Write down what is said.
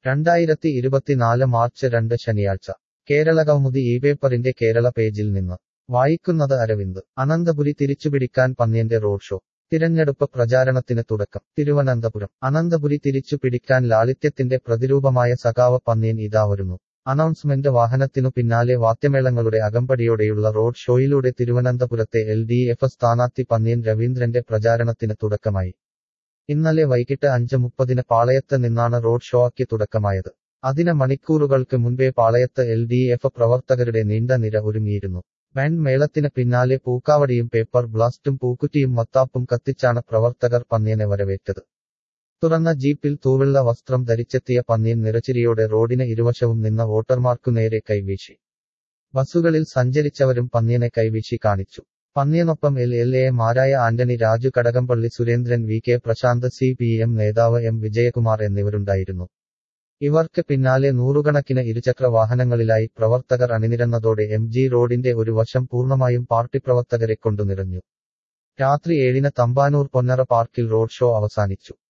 2024 March 2 ശനിയാഴ്ച കേരളകൗമുദി ഇപേപ്പറിന്റെ കേരള പേജിൽ നിന്ന് വായിക്കുന്നത് അരവിന്ദ്. അനന്തപുരി തിരിച്ചുപിടിക്കാൻ പന്ന്യന്റെ റോഡ് ഷോ. തിരഞ്ഞെടുപ്പ് പ്രചാരണത്തിന് തുടക്കം. തിരുവനന്തപുരം. അനന്തപുരി തിരിച്ചുപിടിക്കാൻ ലാളിത്യത്തിന്റെ പ്രതിരൂപമായ സഖാവ് പന്ന്യൻ ഇതാ വരുന്നു. അനൗൺസ്മെന്റ് വാഹനത്തിനു പിന്നാലെ വാദ്യമേളങ്ങളുടെ അകമ്പടിയോടെയുള്ള റോഡ് ഷോയിലൂടെ തിരുവനന്തപുരത്തെ LDF സ്ഥാനാർത്ഥി പന്ന്യൻ രവീന്ദ്രന്റെ പ്രചാരണത്തിന് തുടക്കമായി. ഇന്നലെ വൈകിട്ട് 5:30 പാളയത്ത് നിന്നാണ് റോഡ് ഷോയ്ക്ക് തുടക്കമായത്. അതിന് മണിക്കൂറുകൾക്ക് മുൻപേ പാളയത്ത് LDF പ്രവർത്തകരുടെ നീണ്ട നിര ഒരുങ്ങിയിരുന്നു. ബാൻഡ് മേളത്തിന് പിന്നാലെ പൂക്കാവടിയും പേപ്പർ ബ്ലാസ്റ്റും പൂക്കുറ്റിയും മത്താപ്പും കത്തിച്ചാണ് പ്രവർത്തകർ പന്ന്യനെ വരവേറ്റത്. തുറന്ന ജീപ്പിൽ തൂവെള്ള വസ്ത്രം ധരിച്ചെത്തിയ പന്ന്യൻ നിറച്ചിരിയോടെ റോഡിന് ഇരുവശവും നിന്ന വോട്ടർമാർക്കു നേരെ കൈവീശി. ബസ്സുകളിൽ സഞ്ചരിച്ചവരും പന്ന്യനെ കൈവീശി കാണിച്ചു. പന്ന്യനൊപ്പം LLA മാരായ ആന്റണി രാജു, കടകംപള്ളി സുരേന്ദ്രൻ, VK പ്രശാന്ത്, CPM നേതാവ് M വിജയകുമാർ എന്നിവരുണ്ടായിരുന്നു. ഇവർക്ക് പിന്നാലെ നൂറുകണക്കിന് ഇരുചക്ര വാഹനങ്ങളിലായി പ്രവർത്തകർ അണിനിരന്നതോടെ MG റോഡിന്റെ ഒരു വശം പൂർണ്ണമായും പാർട്ടി പ്രവർത്തകരെ കൊണ്ടു നിറഞ്ഞു. രാത്രി 7 തമ്പാനൂർ പൊന്നറ പാർക്കിൽ റോഡ് ഷോ അവസാനിച്ചു.